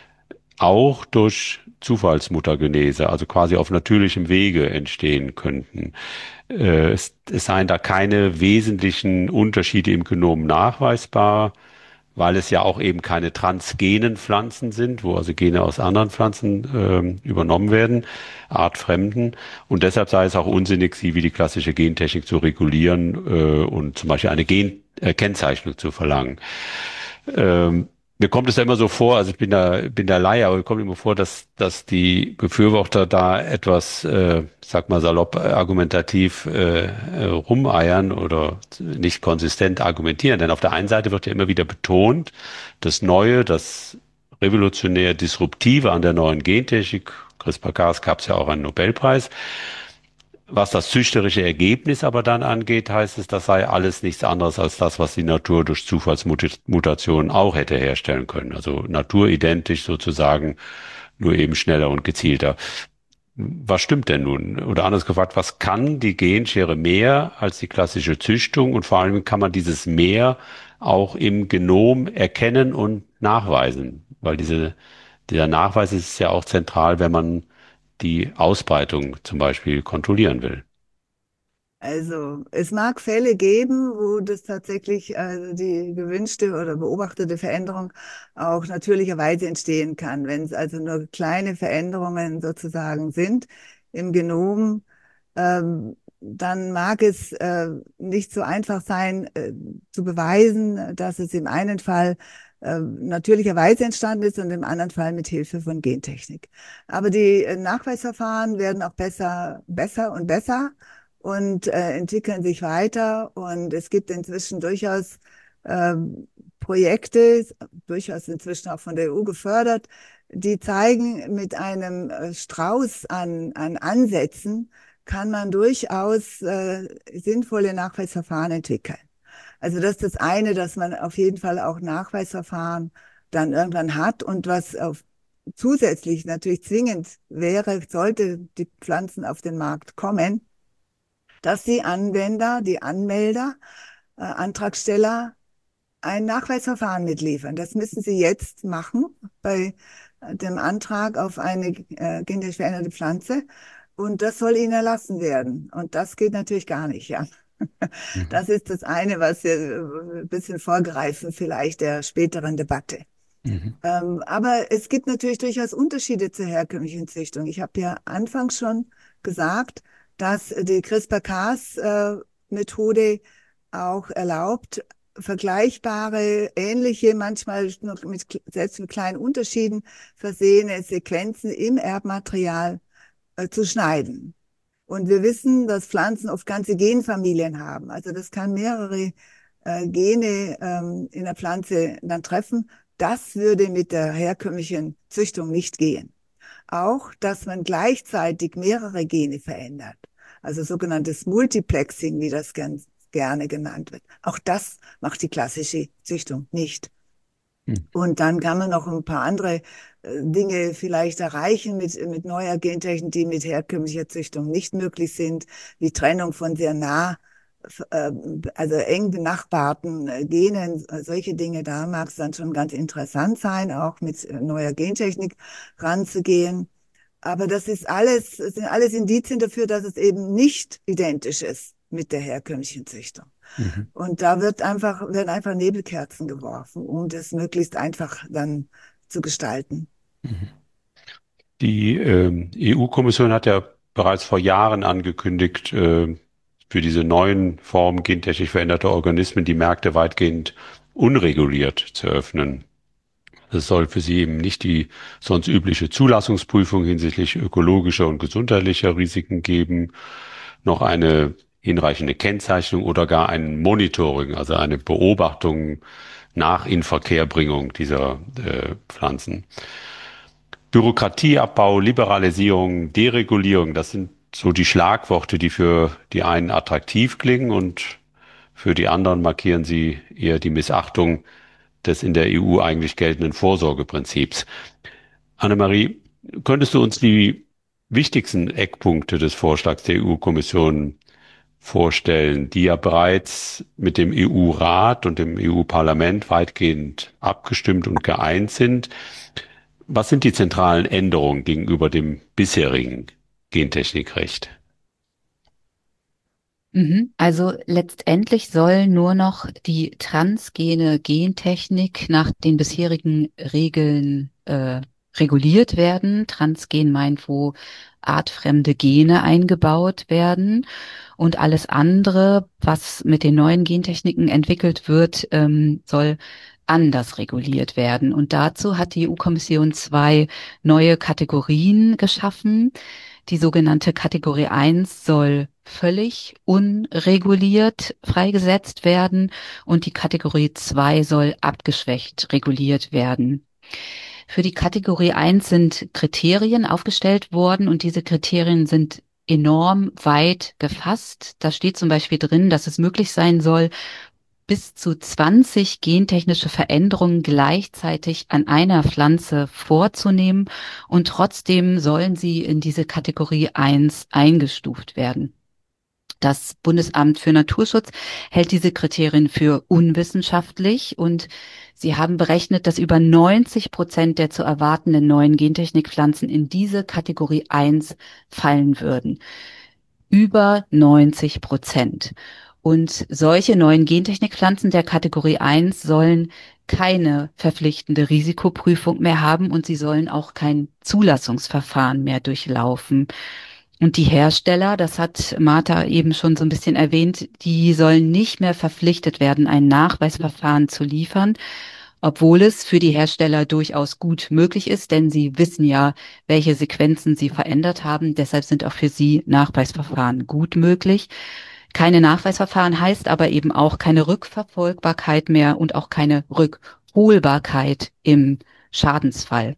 auch durch Zufallsmutagenese, also quasi auf natürlichem Wege entstehen könnten. Äh, es, es seien da keine wesentlichen Unterschiede im Genom nachweisbar, weil es ja auch eben keine transgenen Pflanzen sind, wo also Gene aus anderen Pflanzen ähm, übernommen werden, artfremden. Und deshalb sei es auch unsinnig, sie wie die klassische Gentechnik zu regulieren äh, und zum Beispiel eine Gen-Kennzeichnung zu verlangen. Ähm, Mir kommt es ja immer so vor, also ich bin da, bin da Laie, aber mir kommt immer vor, dass, dass die Befürworter da etwas, äh, sag mal salopp, äh, argumentativ äh, äh, rumeiern oder nicht konsistent argumentieren. Denn auf der einen Seite wird ja immer wieder betont, das Neue, das revolutionär Disruptive an der neuen Gentechnik, CRISPR-Cas gab es ja auch einen Nobelpreis. Was das züchterische Ergebnis aber dann angeht, heißt es, das sei alles nichts anderes als das, was die Natur durch Zufallsmutationen auch hätte herstellen können. Also naturidentisch sozusagen, nur eben schneller und gezielter. Was stimmt denn nun? Oder anders gefragt, was kann die Genschere mehr als die klassische Züchtung? Und vor allem kann man dieses Mehr auch im Genom erkennen und nachweisen? Weil diese, dieser Nachweis ist ja auch zentral, wenn man die Ausbreitung zum Beispiel kontrollieren will. Also es mag Fälle geben, wo das tatsächlich also die gewünschte oder beobachtete Veränderung auch natürlicherweise entstehen kann. Wenn es also nur kleine Veränderungen sozusagen sind im Genom, ähm, dann mag es äh, nicht so einfach sein äh, zu beweisen, dass es im einen Fall äh, natürlicherweise entstanden ist und im anderen Fall mit Hilfe von Gentechnik. Aber die äh, Nachweisverfahren werden auch besser, besser und besser und äh, entwickeln sich weiter. Und es gibt inzwischen durchaus ähm, Projekte, durchaus inzwischen auch von der E U gefördert, die zeigen, mit einem äh, Strauß an, an Ansätzen kann man durchaus äh, sinnvolle Nachweisverfahren entwickeln. Also das ist das eine, dass man auf jeden Fall auch Nachweisverfahren dann irgendwann hat und was auf zusätzlich natürlich zwingend wäre, sollte die Pflanzen auf den Markt kommen, dass die Anwender, die Anmelder, äh, Antragsteller ein Nachweisverfahren mitliefern. Das müssen sie jetzt machen bei dem Antrag auf eine äh, genetisch veränderte Pflanze. Und das soll ihnen erlassen werden. Und das geht natürlich gar nicht, ja. Mhm. Das ist das eine, was wir ein bisschen vorgreifen vielleicht der späteren Debatte. Mhm. Ähm, aber es gibt natürlich durchaus Unterschiede zur herkömmlichen Züchtung. Ich habe ja anfangs schon gesagt, dass die CRISPR-Cas-Methode auch erlaubt, vergleichbare, ähnliche, manchmal noch mit, selbst mit kleinen Unterschieden versehene Sequenzen im Erbmaterial äh, zu schneiden. Und wir wissen, dass Pflanzen oft ganze Genfamilien haben. Also das kann mehrere äh, Gene ähm, in der Pflanze dann treffen. Das würde mit der herkömmlichen Züchtung nicht gehen. Auch, dass man gleichzeitig mehrere Gene verändert. Also sogenanntes Multiplexing, wie das ganz gerne genannt wird. Auch das macht die klassische Züchtung nicht. Hm. Und dann kann man noch ein paar andere äh, Dinge vielleicht erreichen mit, mit neuer Gentechnik, die mit herkömmlicher Züchtung nicht möglich sind, wie Trennung von sehr nah, äh, also eng benachbarten äh, Genen. Solche Dinge, da mag es dann schon ganz interessant sein, auch mit neuer Gentechnik ranzugehen. Aber das ist alles, das sind alles Indizien dafür, dass es eben nicht identisch ist mit der herkömmlichen Züchtung. Mhm. Und da wird einfach, werden einfach Nebelkerzen geworfen, um das möglichst einfach dann zu gestalten. Mhm. Die ähm, E U-Kommission hat ja bereits vor Jahren angekündigt, äh, für diese neuen Formen gentechnisch veränderter Organismen die Märkte weitgehend unreguliert zu öffnen. Es soll für sie eben nicht die sonst übliche Zulassungsprüfung hinsichtlich ökologischer und gesundheitlicher Risiken geben, noch eine hinreichende Kennzeichnung oder gar ein Monitoring, also eine Beobachtung nach Inverkehrbringung dieser äh, Pflanzen. Bürokratieabbau, Liberalisierung, Deregulierung, das sind so die Schlagworte, die für die einen attraktiv klingen und für die anderen markieren sie eher die Missachtung des in der E U eigentlich geltenden Vorsorgeprinzips. Annemarie, könntest du uns die wichtigsten Eckpunkte des Vorschlags der E U-Kommission vorstellen, die ja bereits mit dem E U-Rat und dem E U-Parlament weitgehend abgestimmt und geeint sind? Was sind die zentralen Änderungen gegenüber dem bisherigen Gentechnikrecht? Mhm. Also letztendlich soll nur noch die transgene Gentechnik nach den bisherigen Regeln äh, reguliert werden. Transgen meint, wo artfremde Gene eingebaut werden. Und alles andere, was mit den neuen Gentechniken entwickelt wird, ähm, soll anders reguliert werden. Und dazu hat die E U-Kommission zwei neue Kategorien geschaffen. Die sogenannte Kategorie eins soll völlig unreguliert freigesetzt werden und die Kategorie zwei soll abgeschwächt reguliert werden. Für die Kategorie eins sind Kriterien aufgestellt worden und diese Kriterien sind enorm weit gefasst. Da steht zum Beispiel drin, dass es möglich sein soll, bis zu zwanzig gentechnische Veränderungen gleichzeitig an einer Pflanze vorzunehmen und trotzdem sollen sie in diese Kategorie eins eingestuft werden. Das Bundesamt für Naturschutz hält diese Kriterien für unwissenschaftlich und sie haben berechnet, dass über neunzig Prozent der zu erwartenden neuen Gentechnikpflanzen in diese Kategorie eins fallen würden. Über neunzig Prozent. Und solche neuen Gentechnikpflanzen der Kategorie eins sollen keine verpflichtende Risikoprüfung mehr haben und sie sollen auch kein Zulassungsverfahren mehr durchlaufen. Und die Hersteller, das hat Martha eben schon so ein bisschen erwähnt, die sollen nicht mehr verpflichtet werden, ein Nachweisverfahren zu liefern, obwohl es für die Hersteller durchaus gut möglich ist, denn sie wissen ja, welche Sequenzen sie verändert haben. Deshalb sind auch für sie Nachweisverfahren gut möglich. Keine Nachweisverfahren heißt aber eben auch keine Rückverfolgbarkeit mehr und auch keine Rückholbarkeit im Schadensfall.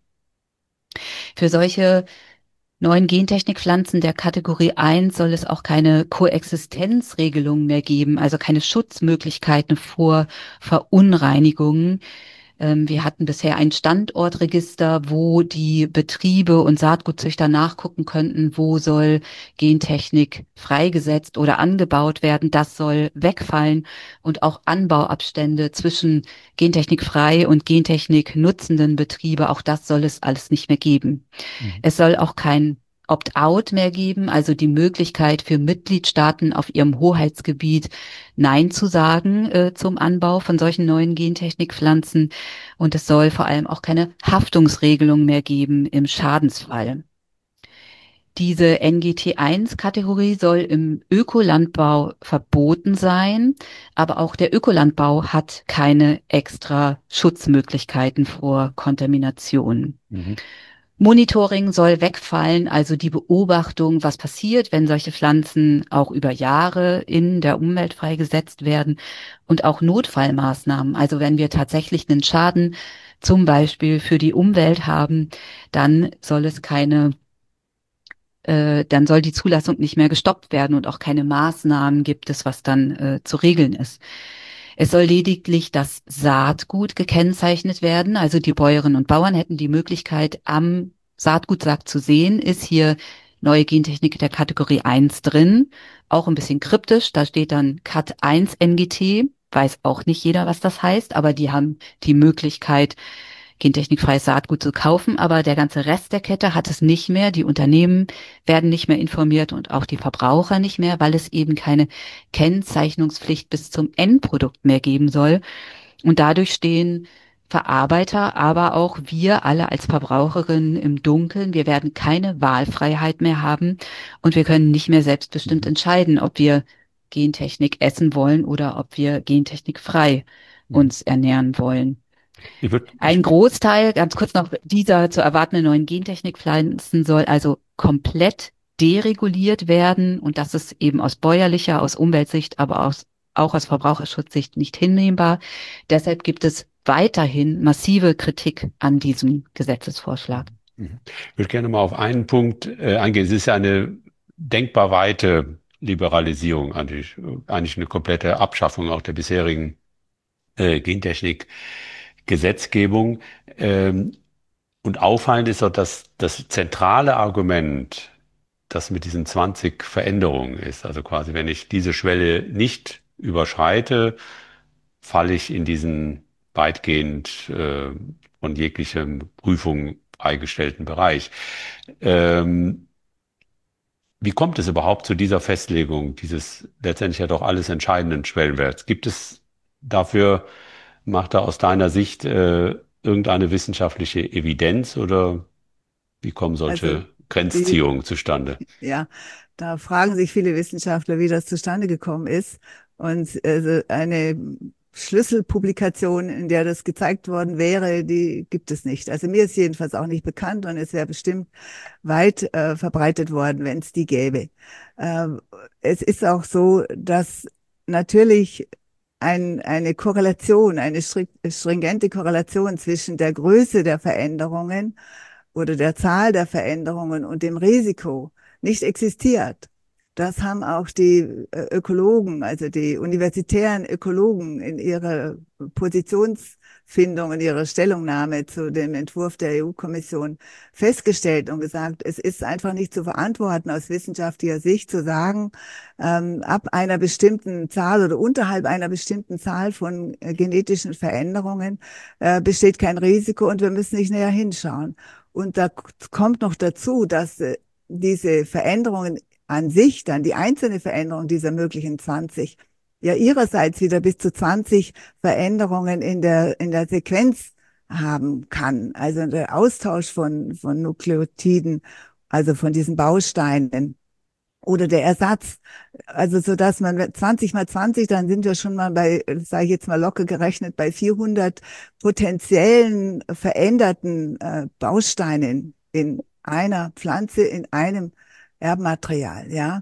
Für solche neuen Gentechnikpflanzen der Kategorie eins soll es auch keine Koexistenzregelung mehr geben, also keine Schutzmöglichkeiten vor Verunreinigungen. Wir hatten bisher ein Standortregister, wo die Betriebe und Saatgutzüchter nachgucken könnten, wo soll Gentechnik freigesetzt oder angebaut werden. Das soll wegfallen und auch Anbauabstände zwischen gentechnikfrei und Gentechnik nutzenden Betriebe, auch das soll es alles nicht mehr geben. Mhm. Es soll auch kein Opt-out mehr geben, also die Möglichkeit für Mitgliedstaaten auf ihrem Hoheitsgebiet Nein zu sagen äh, zum Anbau von solchen neuen Gentechnikpflanzen. Und es soll vor allem auch keine Haftungsregelung mehr geben im Schadensfall. Diese N G T eins Kategorie soll im Ökolandbau verboten sein, aber auch der Ökolandbau hat keine extra Schutzmöglichkeiten vor Kontamination. Mhm. Monitoring soll wegfallen, also die Beobachtung, was passiert, wenn solche Pflanzen auch über Jahre in der Umwelt freigesetzt werden und auch Notfallmaßnahmen. Also wenn wir tatsächlich einen Schaden zum Beispiel für die Umwelt haben, dann soll es keine, äh, dann soll die Zulassung nicht mehr gestoppt werden und auch keine Maßnahmen gibt es, was dann äh, zu regeln ist. Es soll lediglich das Saatgut gekennzeichnet werden. Also die Bäuerinnen und Bauern hätten die Möglichkeit, am Saatgutsack zu sehen, ist hier neue Gentechnik der Kategorie eins drin. Auch ein bisschen kryptisch. Da steht dann Cat eins N G T. Weiß auch nicht jeder, was das heißt, aber die haben die Möglichkeit, gentechnikfreies Saatgut zu kaufen, aber der ganze Rest der Kette hat es nicht mehr. Die Unternehmen werden nicht mehr informiert und auch die Verbraucher nicht mehr, weil es eben keine Kennzeichnungspflicht bis zum Endprodukt mehr geben soll. Und dadurch stehen Verarbeiter, aber auch wir alle als Verbraucherinnen im Dunkeln. Wir werden keine Wahlfreiheit mehr haben und wir können nicht mehr selbstbestimmt entscheiden, ob wir Gentechnik essen wollen oder ob wir gentechnikfrei uns ernähren wollen. Ich würd, Ein Großteil, ganz kurz noch, dieser zu erwartenden neuen Gentechnikpflanzen soll also komplett dereguliert werden und das ist eben aus bäuerlicher, aus Umweltsicht, aber aus, auch aus Verbraucherschutzsicht nicht hinnehmbar. Deshalb gibt es weiterhin massive Kritik an diesem Gesetzesvorschlag. Ich würde gerne mal auf einen Punkt äh, eingehen. Es ist ja eine denkbar weite Liberalisierung, eigentlich, eigentlich eine komplette Abschaffung auch der bisherigen äh, Gentechnik-Gesetzgebung. Ähm, und auffallend ist auch, dass das zentrale Argument, das mit diesen zwanzig Veränderungen ist, also quasi, wenn ich diese Schwelle nicht überschreite, falle ich in diesen weitgehend äh, von jeglicher Prüfung freigestellten Bereich. Ähm, wie kommt es überhaupt zu dieser Festlegung, dieses letztendlich ja doch alles entscheidenden Schwellenwerts? Gibt es dafür, macht da aus deiner Sicht äh, irgendeine wissenschaftliche Evidenz oder wie kommen solche Also Grenzziehungen die, zustande? ja, da fragen sich viele Wissenschaftler, wie das zustande gekommen ist. Und also eine Schlüsselpublikation, in der das gezeigt worden wäre, die gibt es nicht. Also mir ist jedenfalls auch nicht bekannt und es wäre bestimmt weit äh, verbreitet worden, wenn es die gäbe. Ähm, es ist auch so, dass natürlich ein, eine Korrelation, eine stringente Korrelation zwischen der Größe der Veränderungen oder der Zahl der Veränderungen und dem Risiko nicht existiert. Das haben auch die Ökologen, also die universitären Ökologen in ihrer Positionsfindung, in ihrer Stellungnahme zu dem Entwurf der E U-Kommission festgestellt und gesagt, es ist einfach nicht zu verantworten aus wissenschaftlicher Sicht zu sagen, ähm, ab einer bestimmten Zahl oder unterhalb einer bestimmten Zahl von äh, genetischen Veränderungen äh, besteht kein Risiko und wir müssen nicht näher hinschauen. Und da kommt noch dazu, dass äh, diese Veränderungen an sich dann, die einzelne Veränderung dieser möglichen zwanzig, ja ihrerseits wieder bis zu zwanzig Veränderungen in der, in der Sequenz haben kann. Also der Austausch von, von Nukleotiden, also von diesen Bausteinen oder der Ersatz. Also so dass man zwanzig mal zwanzig, dann sind wir schon mal bei, sage ich jetzt mal locker gerechnet, bei vierhundert potenziellen veränderten äh, Bausteinen in einer Pflanze, in einem Erbmaterial, ja.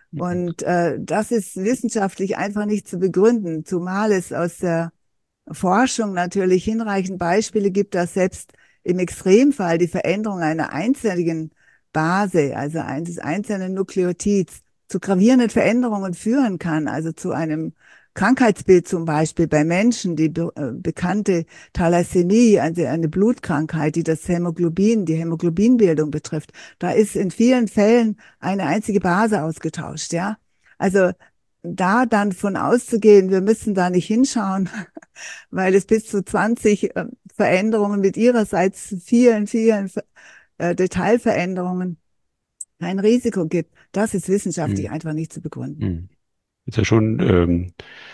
Und äh, das ist wissenschaftlich einfach nicht zu begründen, zumal es aus der Forschung natürlich hinreichend Beispiele gibt, dass selbst im Extremfall die Veränderung einer einzelnen Base, also eines einzelnen Nukleotids, zu gravierenden Veränderungen führen kann, also zu einem Krankheitsbild zum Beispiel bei Menschen, die be äh, bekannte Thalassämie, also eine Blutkrankheit, die das Hämoglobin, die Hämoglobinbildung betrifft. Da ist in vielen Fällen eine einzige Base ausgetauscht, ja. Also da dann von auszugehen, wir müssen da nicht hinschauen, weil es bis zu zwanzig äh, Veränderungen mit ihrerseits vielen, vielen äh, Detailveränderungen kein Risiko gibt, das ist wissenschaftlich Hm. einfach nicht zu begründen. Hm. Ist ja schon ähm,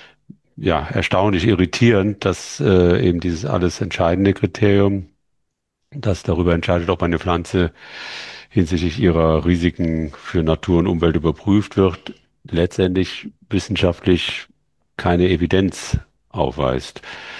ja, erstaunlich irritierend, dass äh, eben dieses alles entscheidende Kriterium, das darüber entscheidet, ob eine Pflanze hinsichtlich ihrer Risiken für Natur und Umwelt überprüft wird, letztendlich wissenschaftlich keine Evidenz aufweist.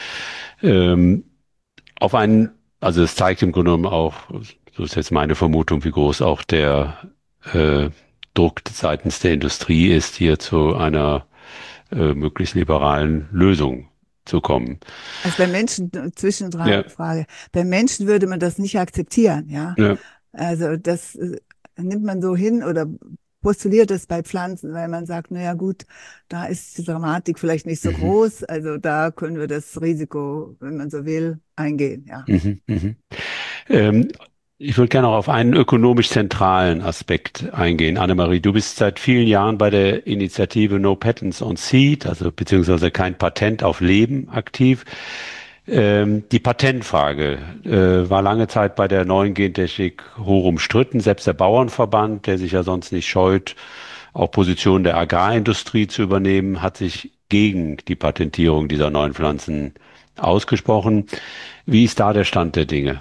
Ähm, auf einen, also es zeigt im Grunde genommen auch, so ist jetzt meine Vermutung, wie groß auch der äh, Druck seitens der Industrie ist, hier zu einer äh, möglichst liberalen Lösung zu kommen. Also bei Menschen, Ja, Zwischenfrage, bei Menschen würde man das nicht akzeptieren, ja. ja, Also das äh, nimmt man so hin oder postuliert es bei Pflanzen, weil man sagt, naja gut, da ist die Dramatik vielleicht nicht so Mhm. groß, also da können wir das Risiko, wenn man so will, eingehen, ja. Mhm. Mhm. Ähm, Ich würde gerne auch auf einen ökonomisch zentralen Aspekt eingehen. Annemarie, du bist seit vielen Jahren bei der Initiative No Patents on Seed, also beziehungsweise kein Patent auf Leben aktiv. Ähm, die Patentfrage äh, war lange Zeit bei der neuen Gentechnik hoch umstritten. Selbst der Bauernverband, der sich ja sonst nicht scheut, auch Positionen der Agrarindustrie zu übernehmen, hat sich gegen die Patentierung dieser neuen Pflanzen ausgesprochen. Wie ist da der Stand der Dinge?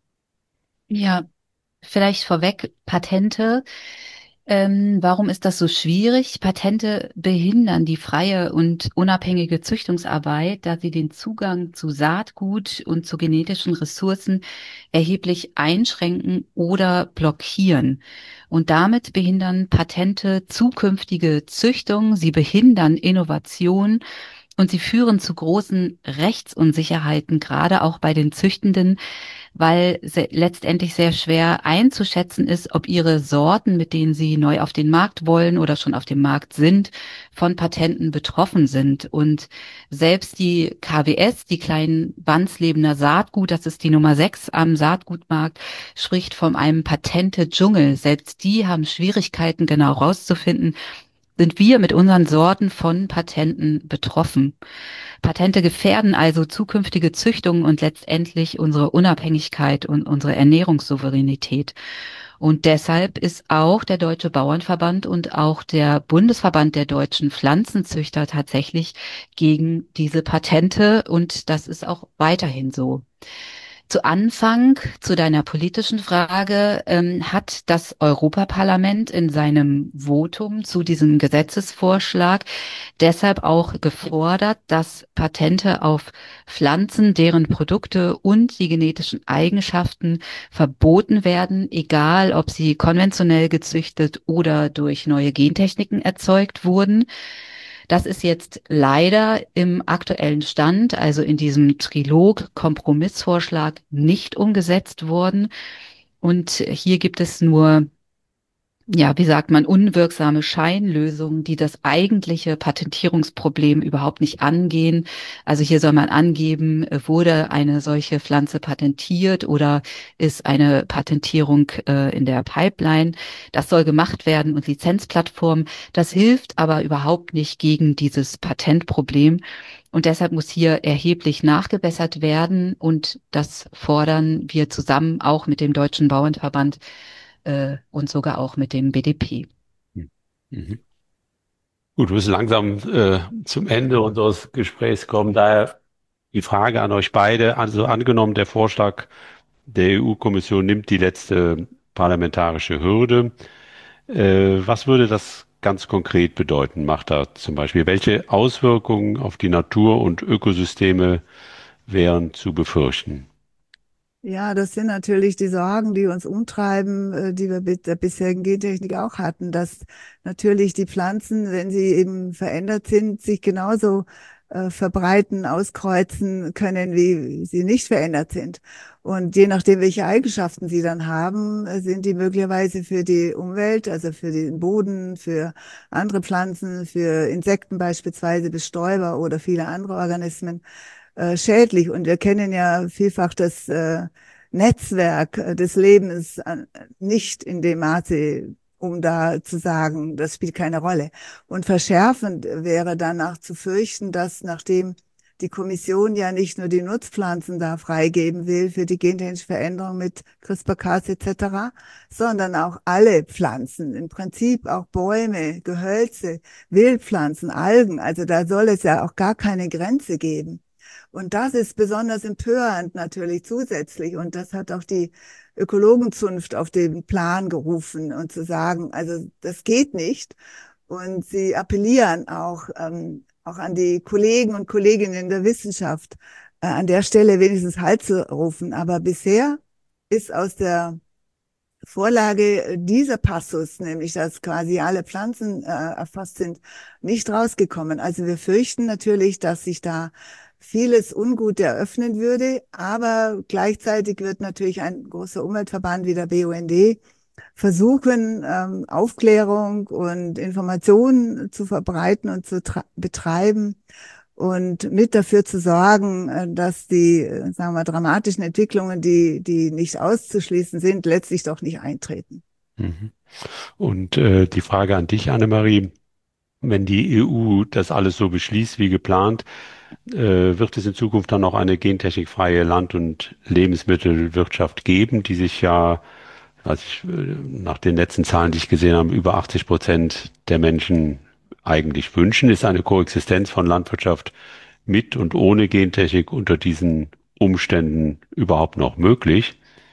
Ja, vielleicht vorweg Patente. Ähm, warum ist das so schwierig? Patente behindern die freie und unabhängige Züchtungsarbeit, da sie den Zugang zu Saatgut und zu genetischen Ressourcen erheblich einschränken oder blockieren. Und damit behindern Patente zukünftige Züchtung, sie behindern Innovation und sie führen zu großen Rechtsunsicherheiten, gerade auch bei den Züchtenden, weil se letztendlich sehr schwer einzuschätzen ist, ob ihre Sorten, mit denen sie neu auf den Markt wollen oder schon auf dem Markt sind, von Patenten betroffen sind. Und selbst die K W S, die kleinen Bandslebener Saatgut, das ist die Nummer sechs am Saatgutmarkt, spricht von einem Patente-Dschungel. Selbst die haben Schwierigkeiten, genau rauszufinden, sind wir mit unseren Sorten von Patenten betroffen. Patente gefährden also zukünftige Züchtungen und letztendlich unsere Unabhängigkeit und unsere Ernährungssouveränität. Und deshalb ist auch der Deutsche Bauernverband und auch der Bundesverband der deutschen Pflanzenzüchter tatsächlich gegen diese Patente. Und das ist auch weiterhin so. Zu Anfang, zu deiner politischen Frage, ähm, hat das Europaparlament in seinem Votum zu diesem Gesetzesvorschlag deshalb auch gefordert, dass Patente auf Pflanzen, deren Produkte und die genetischen Eigenschaften verboten werden, egal ob sie konventionell gezüchtet oder durch neue Gentechniken erzeugt wurden. Das ist jetzt leider im aktuellen Stand, also in diesem Trilog-Kompromissvorschlag, nicht umgesetzt worden. Und hier gibt es nur, ja, wie sagt man, unwirksame Scheinlösungen, die das eigentliche Patentierungsproblem überhaupt nicht angehen. Also hier soll man angeben, wurde eine solche Pflanze patentiert oder ist eine Patentierung äh, in der Pipeline. Das soll gemacht werden und Lizenzplattformen. Das hilft aber überhaupt nicht gegen dieses Patentproblem. Und deshalb muss hier erheblich nachgebessert werden. Und das fordern wir zusammen auch mit dem Deutschen Bauernverband äh, und sogar auch mit dem B D P. Mhm. Gut, wir müssen langsam äh, zum Ende unseres Gesprächs kommen. Daher die Frage an euch beide. Also angenommen, der Vorschlag der E U-Kommission nimmt die letzte parlamentarische Hürde. Äh, was würde das ganz konkret bedeuten, macht da zum Beispiel? Welche Auswirkungen auf die Natur und Ökosysteme wären zu befürchten? Ja, das sind natürlich die Sorgen, die uns umtreiben, äh, die wir mit der bisherigen Gentechnik auch hatten, dass natürlich die Pflanzen, wenn sie eben verändert sind, sich genauso äh, verbreiten, auskreuzen können, wie sie nicht verändert sind. Und je nachdem, welche Eigenschaften sie dann haben, äh, sind die möglicherweise für die Umwelt, also für den Boden, für andere Pflanzen, für Insekten beispielsweise, Bestäuber oder viele andere Organismen äh, schädlich. Und wir kennen ja vielfach das äh, Netzwerk äh, des Lebens äh, nicht in dem Maße, um da zu sagen, das spielt keine Rolle. Und verschärfend wäre danach zu fürchten, dass nachdem die Kommission ja nicht nur die Nutzpflanzen da freigeben will für die gentechnische Veränderung mit CRISPR-Cas et cetera, sondern auch alle Pflanzen, im Prinzip auch Bäume, Gehölze, Wildpflanzen, Algen. Also da soll es ja auch gar keine Grenze geben. Und das ist besonders empörend natürlich zusätzlich. Und das hat auch die Ökologenzunft auf den Plan gerufen und zu sagen, also das geht nicht. Und sie appellieren auch, ähm, auch an die Kollegen und Kolleginnen der Wissenschaft, äh, an der Stelle wenigstens Halt zu rufen. Aber bisher ist aus der Vorlage dieser Passus, nämlich dass quasi alle Pflanzen äh, erfasst sind, nicht rausgekommen. Also wir fürchten natürlich, dass sich da vieles Ungute eröffnen würde, aber gleichzeitig wird natürlich ein großer Umweltverband wie der B U N D versuchen, ähm, Aufklärung und Informationen zu verbreiten und zu betreiben und mit dafür zu sorgen, äh, dass die, äh, sagen wir, dramatischen Entwicklungen, die, die nicht auszuschließen sind, letztlich doch nicht eintreten. Mhm. Und äh, die Frage an dich, Annemarie, wenn die E U das alles so beschließt wie geplant, äh, wird es in Zukunft dann noch eine gentechnikfreie Land- und Lebensmittelwirtschaft geben, die sich ja, also ich, äh, nach den letzten Zahlen, die ich gesehen habe, über achtzig Prozent der Menschen eigentlich wünschen? Ist eine Koexistenz von Landwirtschaft mit und ohne Gentechnik unter diesen Umständen überhaupt noch möglich?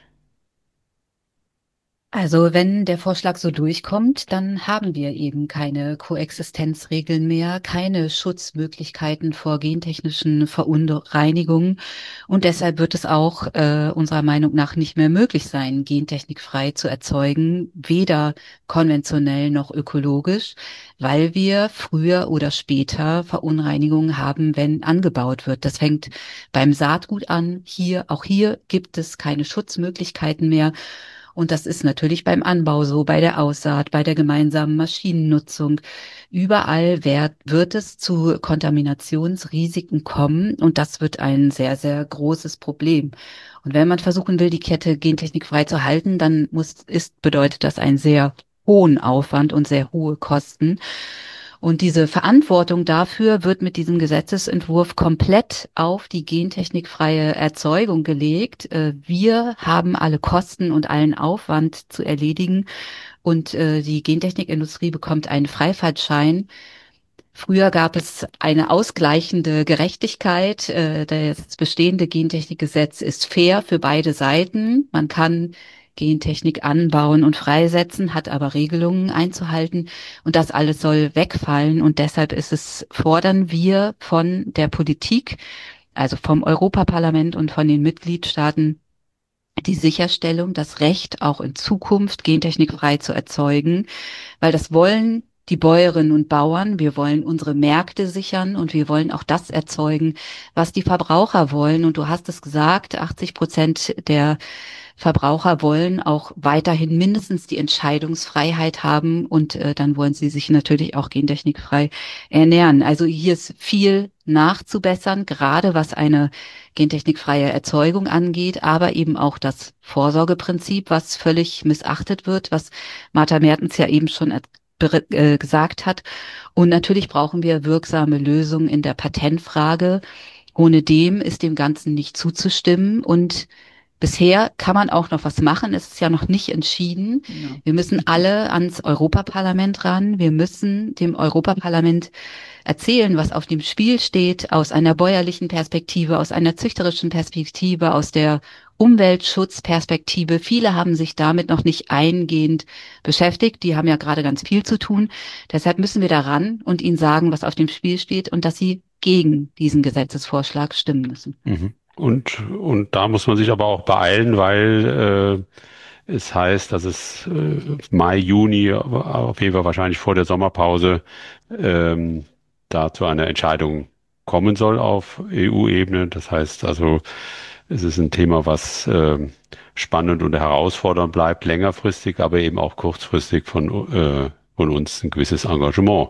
Also wenn der Vorschlag so durchkommt, dann haben wir eben keine Koexistenzregeln mehr, keine Schutzmöglichkeiten vor gentechnischen Verunreinigungen. Und deshalb wird es auch äh, unserer Meinung nach nicht mehr möglich sein, gentechnikfrei zu erzeugen, weder konventionell noch ökologisch, weil wir früher oder später Verunreinigungen haben, wenn angebaut wird. Das fängt beim Saatgut an. Hier, auch hier gibt es keine Schutzmöglichkeiten mehr. Und das ist natürlich beim Anbau so, bei der Aussaat, bei der gemeinsamen Maschinennutzung. Überall wird, wird es zu Kontaminationsrisiken kommen und das wird ein sehr, sehr großes Problem. Und wenn man versuchen will, die Kette gentechnikfrei zu halten, dann muss, ist, bedeutet das einen sehr hohen Aufwand und sehr hohe Kosten. Und diese Verantwortung dafür wird mit diesem Gesetzesentwurf komplett auf die gentechnikfreie Erzeugung gelegt. Äh, Wir haben alle Kosten und allen Aufwand zu erledigen und äh, die Gentechnikindustrie bekommt einen Freifahrtschein. Früher gab es eine ausgleichende Gerechtigkeit. Äh, Das bestehende Gentechnikgesetz ist fair für beide Seiten. Man kann Gentechnik anbauen und freisetzen, hat aber Regelungen einzuhalten. Und das alles soll wegfallen. Und deshalb ist es, fordern wir von der Politik, also vom Europaparlament und von den Mitgliedstaaten, die Sicherstellung, das Recht auch in Zukunft gentechnikfrei zu erzeugen, weil das wollen die Bäuerinnen und Bauern. Wir wollen unsere Märkte sichern und wir wollen auch das erzeugen, was die Verbraucher wollen. Und du hast es gesagt, achtzig Prozent der Verbraucher wollen auch weiterhin mindestens die Entscheidungsfreiheit haben und äh, dann wollen sie sich natürlich auch gentechnikfrei ernähren. Also hier ist viel nachzubessern, gerade was eine gentechnikfreie Erzeugung angeht, aber eben auch das Vorsorgeprinzip, was völlig missachtet wird, was Martha Mertens ja eben schon äh, gesagt hat. Und natürlich brauchen wir wirksame Lösungen in der Patentfrage. Ohne dem ist dem Ganzen nicht zuzustimmen. Und bisher kann man auch noch was machen. Es ist ja noch nicht entschieden. Ja. Wir müssen alle ans Europaparlament ran. Wir müssen dem Europaparlament erzählen, was auf dem Spiel steht, aus einer bäuerlichen Perspektive, aus einer züchterischen Perspektive, aus der Umweltschutzperspektive. Viele haben sich damit noch nicht eingehend beschäftigt. Die haben ja gerade ganz viel zu tun. Deshalb müssen wir daran und ihnen sagen, was auf dem Spiel steht und dass sie gegen diesen Gesetzesvorschlag stimmen müssen. Mhm. Und, und da muss man sich aber auch beeilen, weil äh, es heißt, dass es äh, Mai, Juni, auf jeden Fall wahrscheinlich vor der Sommerpause, ähm, da zu einer Entscheidung kommen soll auf E U-Ebene. Das heißt also, es ist ein Thema, was äh, spannend und herausfordernd bleibt, längerfristig, aber eben auch kurzfristig von, äh, von uns ein gewisses Engagement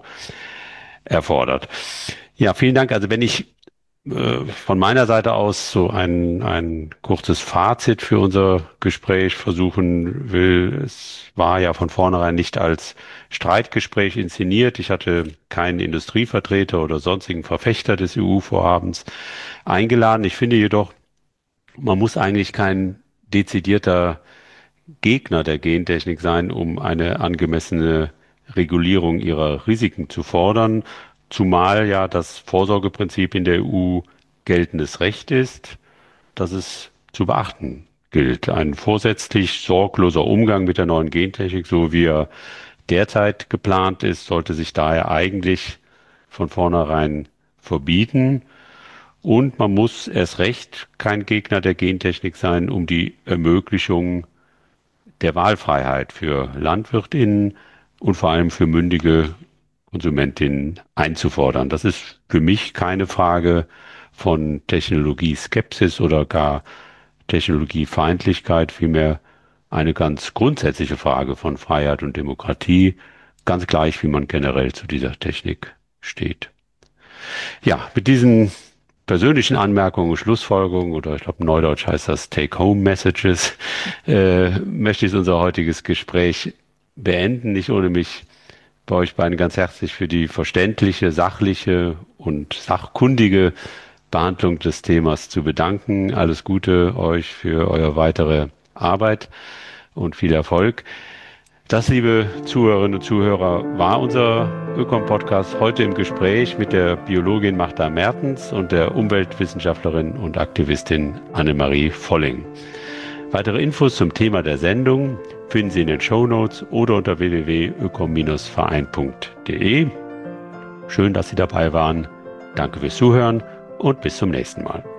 erfordert. Ja, vielen Dank. Also wenn ich äh, von meiner Seite aus so ein, ein kurzes Fazit für unser Gespräch versuchen will. Es war ja von vornherein nicht als Streitgespräch inszeniert. Ich hatte keinen Industrievertreter oder sonstigen Verfechter des E U-Vorhabens eingeladen. Ich finde jedoch, man muss eigentlich kein dezidierter Gegner der Gentechnik sein, um eine angemessene Regulierung ihrer Risiken zu fordern, zumal ja das Vorsorgeprinzip in der E U geltendes Recht ist, das es zu beachten gilt. Ein vorsätzlich sorgloser Umgang mit der neuen Gentechnik, so wie er derzeit geplant ist, sollte sich daher eigentlich von vornherein verbieten. Und man muss erst recht kein Gegner der Gentechnik sein, um die Ermöglichung der Wahlfreiheit für LandwirtInnen und vor allem für mündige Konsumentinnen einzufordern. Das ist für mich keine Frage von Technologieskepsis oder gar Technologiefeindlichkeit, vielmehr eine ganz grundsätzliche Frage von Freiheit und Demokratie, ganz gleich, wie man generell zu dieser Technik steht. Ja, mit diesen persönlichen Anmerkungen, Schlussfolgerungen oder ich glaube neudeutsch heißt das Take-Home-Messages, äh, möchte ich unser heutiges Gespräch beenden, nicht ohne mich bei euch beiden ganz herzlich für die verständliche, sachliche und sachkundige Behandlung des Themas zu bedanken. Alles Gute euch für eure weitere Arbeit und viel Erfolg. Das, liebe Zuhörerinnen und Zuhörer, war unser Ökom-Podcast heute im Gespräch mit der Biologin Martha Mertens und der Umweltwissenschaftlerin und Aktivistin Annemarie Volling. Weitere Infos zum Thema der Sendung finden Sie in den Shownotes oder unter w w w punkt ökom Bindestrich verein punkt de. Schön, dass Sie dabei waren. Danke fürs Zuhören und bis zum nächsten Mal.